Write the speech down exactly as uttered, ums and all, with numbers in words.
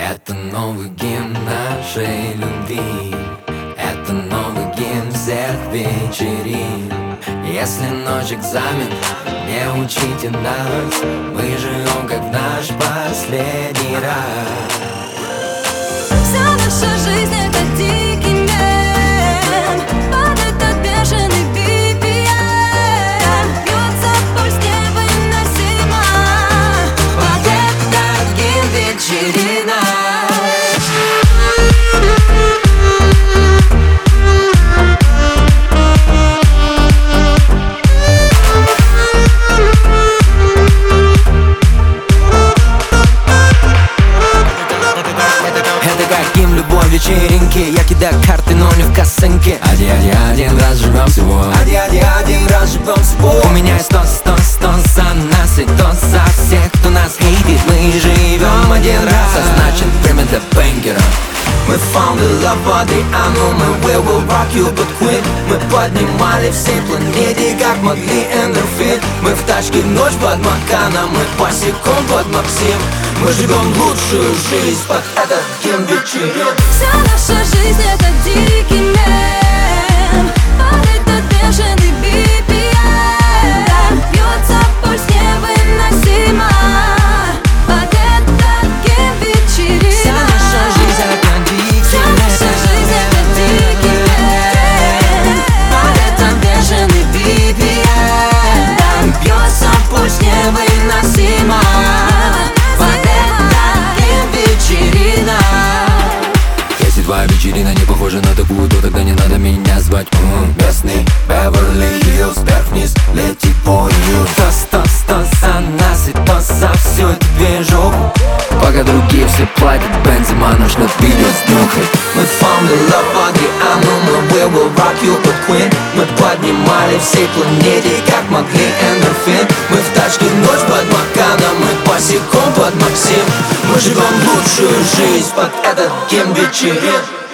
Это новый гимн нашей любви, это новый гимн всех вечерин. Если ночь экзамен, не учите нас, мы живем как в наш последний раз. Вся наша жизнь — это дикий мем, под этот бешеный би пи эм. Бьется пульс невыносимо, под этот гимн вечерина. Любой вечеринки, я кидаю карты, но не в косынке. Один, один, один раз живем всего. Один, один, один раз живем всего. У меня есть тост, тост, тост за нас и тост за всех, кто нас хейтит. Мы живем один раз, а значит время для бенгера. Мы found the love of the animal, мы we will rock you but quit. Мы поднимали всей планете, как могли эндорфин. Мы в тачке ночь под Маканом, мы босиком под Максим. Мы живем лучшую жизнь под этот гимн вечерин. Вся наша жизнь — это дикий мем, под этот бешеный би пи эм. Бьется пульс невыносимо, под этот гимн вечерина. Вся наша жизнь — это дикий Вся наша жизнь — это дикий мем, под этот бешеный би пи эм. Бьется пульс невыносимо, под этот гимн вечерина. Если твоя вечерина не похожа на такую, то тогда не надо меня звать. м-м, Местный Беверли-Хиллз, вверх-вниз летит по Нью. Тост, тост, тост за нас и тост за всю эту движуху. Пока другие все платят, Бензима наш на видео снюхает. Мы found the love of the animal, we will rock you but quit. Мы поднимали всей планете, как могли эндорфин. Мы в тачке ночь под Маканом, мы босиком под Максим. Мы живем лучшую жизнь под этот гимн вечерин.